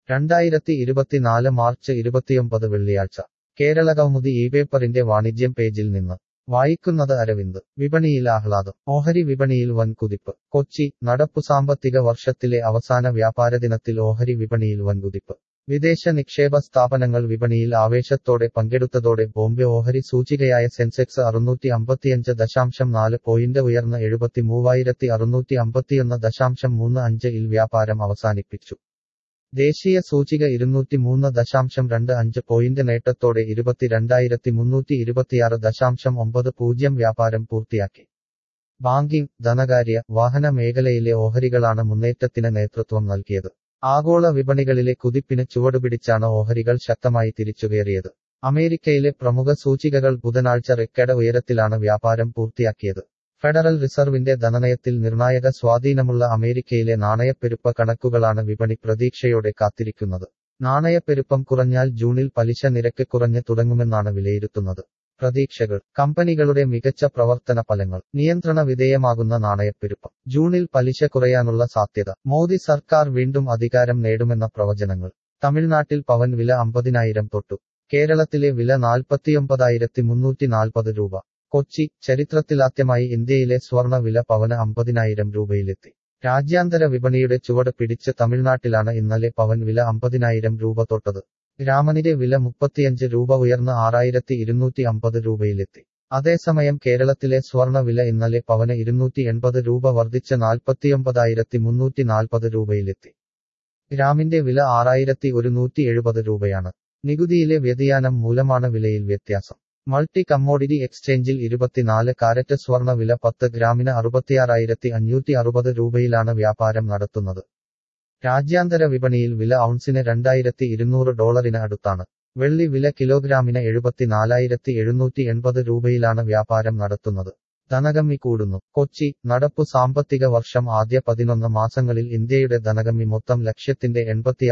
2024 March 29 വെള്ളിയാഴ്ച കേരളകൗമുദി ഇപേപ്പറിന്റെ വാണിജ്യം പേജിൽ നിന്ന് വായിക്കുന്നത് അരവിന്ദ്. വിപണിയിൽ ആഹ്ലാദം. ഓഹരി വിപണിയിൽ വൻ കുതിപ്പ്. കൊച്ചി. നടപ്പു സാമ്പത്തിക വർഷത്തിലെ അവസാന വ്യാപാരദിനത്തിൽ ഓഹരി വിപണിയിൽ വൻകുതിപ്പ്. വിദേശ നിക്ഷേപ സ്ഥാപനങ്ങൾ വിപണിയിൽ ആവേശത്തോടെ പങ്കെടുത്തതോടെ ബോംബെ ഓഹരി സൂചികയായ സെൻസെക്സ് 655.4 പോയിന്റ് ഉയർന്ന് 73,651.35 ൽ വ്യാപാരം അവസാനിപ്പിച്ചു. ദേശീയ സൂചിക 203.25 പോയിന്റ് നേട്ടത്തോടെ 22,326.90 വ്യാപാരം പൂർത്തിയാക്കി. ബാങ്കിംഗ്, ധനകാര്യ, വാഹന മേഖലയിലെ ഓഹരികളാണ് മുന്നേറ്റത്തിന് നേതൃത്വം നൽകിയത്. ആഗോള വിപണികളിലെ കുതിപ്പിന് ചുവടുപിടിച്ചാണ് ഓഹരികൾ ശക്തമായി തിരിച്ചുകയറിയത്. അമേരിക്കയിലെ പ്രമുഖ സൂചികകൾ ബുധനാഴ്ച റെക്കോർഡ് ഉയരത്തിലാണ് വ്യാപാരം പൂർത്തിയാക്കിയത്. ഫെഡറൽ റിസർവിന്റെ ധനനയത്തിൽ നിർണായക സ്വാധീനമുള്ള അമേരിക്കയിലെ നാണയപ്പെരുപ്പ കണക്കുകളാണ് വിപണി പ്രതീക്ഷയോടെ കാത്തിരിക്കുന്നത്. നാണയപ്പെരുപ്പം കുറഞ്ഞാൽ ജൂണിൽ പലിശ നിരക്ക് കുറഞ്ഞ് തുടങ്ങുമെന്നാണ് വിലയിരുത്തുന്നത്. പ്രതീക്ഷകൾ. കമ്പനികളുടെ മികച്ച പ്രവർത്തന ഫലങ്ങൾ. നിയന്ത്രണ വിധേയമാകുന്ന നാണയപ്പെരുപ്പം. ജൂണിൽ പലിശ കുറയാനുള്ള സാധ്യത. മോദി സർക്കാർ വീണ്ടും അധികാരം നേടുമെന്ന പ്രവചനങ്ങൾ. തമിഴ്നാട്ടിൽ പവൻ വില 50,000 തൊട്ടു. കേരളത്തിലെ വില 49,340 രൂപ. കൊച്ചി. ചരിത്രത്തിലാദ്യമായി ഇന്ത്യയിലെ സ്വർണ്ണ വില പവന് 50,000 രൂപയിലെത്തി. രാജ്യാന്തര വിപണിയുടെ ചുവട് പിടിച്ച് തമിഴ്നാട്ടിലാണ് ഇന്നലെ പവൻ വില 50,000 രൂപ തൊട്ടത്. ഗ്രാമിന്റെ വില 35 രൂപ ഉയർന്ന് 6,250 രൂപയിലെത്തി. അതേസമയം കേരളത്തിലെ സ്വർണ്ണ വില ഇന്നലെ പവന് 280 രൂപ വർദ്ധിച്ച് 49,340 രൂപയിലെത്തി. ഗ്രാമിന്റെ വില 6,170 രൂപയാണ്. നികുതിയിലെ വ്യതിയാനം മൂലമാണ് വിലയിൽ വ്യത്യാസം. മൾട്ടി കമ്മോഡിറ്റി എക്സ്ചേഞ്ചിൽ 24 കാരറ്റ് സ്വർണ്ണ വില 10 ഗ്രാമിന് 66,560 രൂപയിലാണ് വ്യാപാരം നടത്തുന്നത്. രാജ്യാന്തര വിപണിയിൽ വില ഔൺസിന് $2,200 അടുത്താണ്. വെള്ളി വില കിലോഗ്രാമിന് 74,780 രൂപയിലാണ് വ്യാപാരം നടത്തുന്നത്. ധനകമ്മി കൂടുന്നു. കൊച്ചി. നടപ്പു സാമ്പത്തിക വർഷം ആദ്യ 11 മാസങ്ങളിൽ ഇന്ത്യയുടെ ധനകമ്മി മൊത്തം ലക്ഷ്യത്തിന്റെ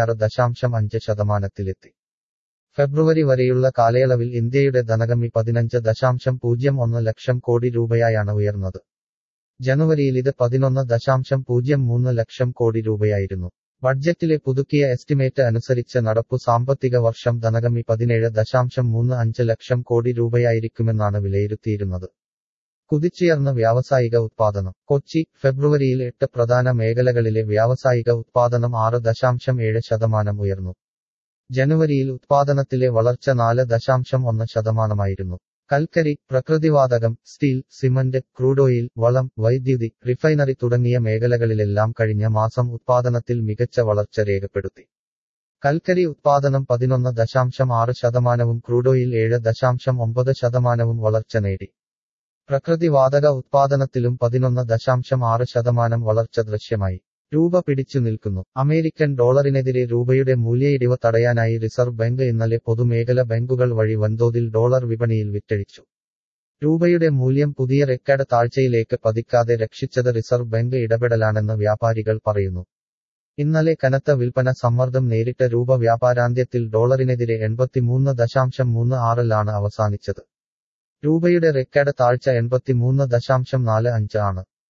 86.5%. ഫെബ്രുവരി വരെയുള്ള കാലയളവിൽ ഇന്ത്യയുടെ ധനകമ്മി 15.01 ലക്ഷം കോടി രൂപയായാണ് ഉയർന്നത്. ജനുവരിയിൽ ഇത് 11.03 ലക്ഷം കോടി രൂപയായിരുന്നു. ബഡ്ജറ്റിലെ പുതുക്കിയ എസ്റ്റിമേറ്റ് അനുസരിച്ച് നടപ്പു സാമ്പത്തിക വർഷം ധനകമ്മി 17.35 ലക്ഷം കോടി രൂപയായിരിക്കുമെന്നാണ് വിലയിരുത്തിയിരുന്നത്. കുതിച്ചുയർന്ന വ്യാവസായിക ഉത്പാദനം. കൊച്ചി. ഫെബ്രുവരിയിൽ 8 പ്രധാന മേഖലകളിലെ വ്യാവസായിക ഉത്പാദനം 6.7% ഉയർന്നു. ജനുവരിയിൽ ഉത്പാദനത്തിലെ വളർച്ച 4.1%. കൽക്കരി, പ്രകൃതിവാതകം, സ്റ്റീൽ, സിമന്റ്, ക്രൂഡ് ഓയിൽ, വളം, വൈദ്യുതി, റിഫൈനറി തുടങ്ങിയ മേഖലകളിലെല്ലാം കഴിഞ്ഞ മാസം ഉത്പാദനത്തിൽ മികച്ച വളർച്ച രേഖപ്പെടുത്തി. കൽക്കരി ഉത്പാദനം 11.6%, ക്രൂഡ് ഓയിൽ 7.9% വളർച്ച നേടി. പ്രകൃതിവാതക ഉത്പാദനത്തിലും 11.6% വളർച്ച ദൃശ്യമായി. രൂപ പിടിച്ചു നിൽക്കുന്നു. അമേരിക്കൻ ഡോളറിനെതിരെ രൂപയുടെ മൂല്യയിടിവ് തടയാനായി റിസർവ് ബാങ്ക് ഇന്നലെ പൊതുമേഖല ബാങ്കുകൾ വഴി വൻതോതിൽ ഡോളർ വിപണിയിൽ വിറ്റഴിച്ചു. രൂപയുടെ മൂല്യം പുതിയ റെക്കോർഡ് താഴ്ചയിലേക്ക് പതിക്കാതെ രക്ഷിച്ചത് റിസർവ് ബാങ്ക് ഇടപെടലാണെന്ന് വ്യാപാരികൾ പറയുന്നു. ഇന്നലെ കനത്ത വിൽപ്പന സമ്മർദ്ദം നേരിട്ട രൂപ വ്യാപാരാന്ത്യത്തിൽ ഡോളറിനെതിരെ 83.36 അവസാനിച്ചത്. രൂപയുടെ റെക്കോർഡ് താഴ്ച 83.45 ആണ്.